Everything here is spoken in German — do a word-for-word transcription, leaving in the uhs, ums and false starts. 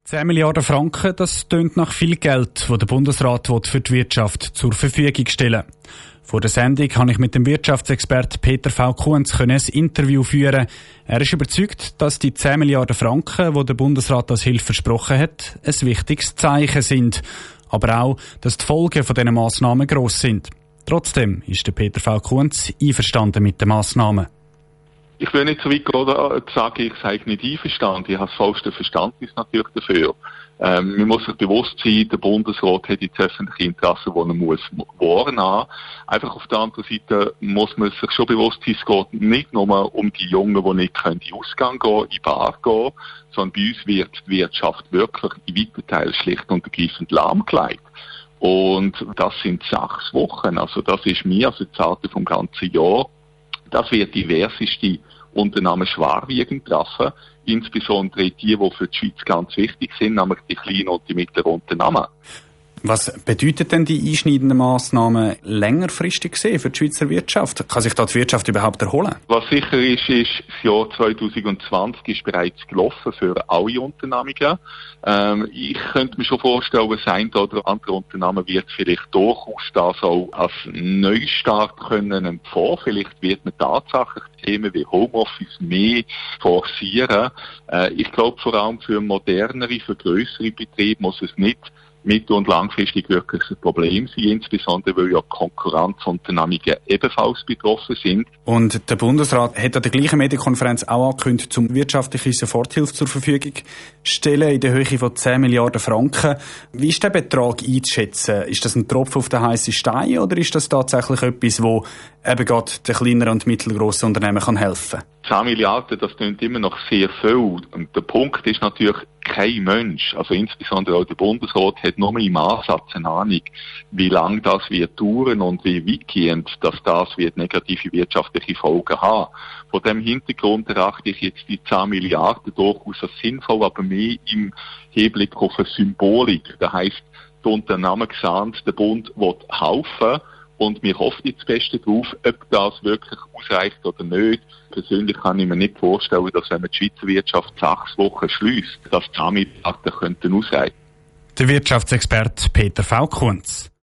zehn Milliarden Franken, das tönt nach viel Geld, das der Bundesrat für die Wirtschaft zur Verfügung stellen will. Vor der Sendung konnte ich mit dem Wirtschaftsexperten Peter V. Kunz ein Interview führen. Er ist überzeugt, dass die zehn Milliarden Franken, die der Bundesrat als Hilfe versprochen hat, ein wichtiges Zeichen sind. Aber auch, dass die Folgen von diesen Massnahmen gross sind. Trotzdem ist der Peter V. Kunz einverstanden mit den Massnahmen. Ich will nicht so weit gehen, zu sagen, ich sei nicht einverstanden. Ich habe das vollste Verständnis natürlich dafür. Ähm, man muss sich bewusst sein, der Bundesrat hat jetzt öffentliche Interessen, die er muss wahren haben. Einfach auf der anderen Seite muss man sich schon bewusst sein, es geht nicht nur um die Jungen, die nicht in den Ausgang gehen, in die Bar gehen, sondern bei uns wird die Wirtschaft wirklich in weiten Teilen schlicht und ergreifend lahmgelegt. Und das sind sechs Wochen. Also das ist mehr als eine Zahl vom ganzen Jahr. Das wird diverseste Unternehmen schwerwiegend treffen, insbesondere die, die für die Schweiz ganz wichtig sind, nämlich die kleinen und die mittleren Unternehmen. Was bedeutet denn die einschneidenden Massnahmen längerfristig gesehen für die Schweizer Wirtschaft? Kann sich da die Wirtschaft überhaupt erholen? Was sicher ist, ist, das Jahr zwanzig zwanzig ist bereits gelaufen für alle Unternehmungen. Ähm, ich könnte mir schon vorstellen, das eine oder andere Unternehmen wird vielleicht durchaus das auch als Neustart können empfehlen. Vielleicht wird man tatsächlich Themen wie Homeoffice mehr forcieren. Äh, ich glaube, vor allem für modernere, für grössere Betriebe muss es nicht mittel- und langfristig wirklich ein Problem sein, insbesondere weil ja Konkurrenzunternehmungen ebenfalls betroffen sind. Und der Bundesrat hat an der gleichen Medienkonferenz auch angekündigt, zum wirtschaftliche Soforthilfe zur Verfügung stellen in der Höhe von zehn Milliarden Franken. Wie ist der Betrag einzuschätzen? Ist das ein Tropfen auf den heißen Stein oder ist das tatsächlich etwas, wo eben gerade den kleineren und mittelgrossen Unternehmen kann helfen? zehn Milliarden, das klingt immer noch sehr viel. Und der Punkt ist natürlich, kein Mensch, also insbesondere auch der Bundesrat, hat nur im Ansatz eine Ahnung, wie lange das wird dauern und wie weitgehend, dass das wird negative wirtschaftliche Folgen haben. Vor dem Hintergrund erachte ich jetzt die zehn Milliarden durchaus als sinnvoll, aber mehr im Hinblick auf eine Symbolik. Das heisst, die Unternehmen sehen, der Bund will helfen. Und wir hoffen jetzt das Beste drauf, ob das wirklich ausreicht oder nicht. Persönlich kann ich mir nicht vorstellen, dass wenn man die Schweizer Wirtschaft sechs Wochen schliesst, dass zehn Milliarden könnten ausreichen. Der Wirtschaftsexperte Peter V. Kunz.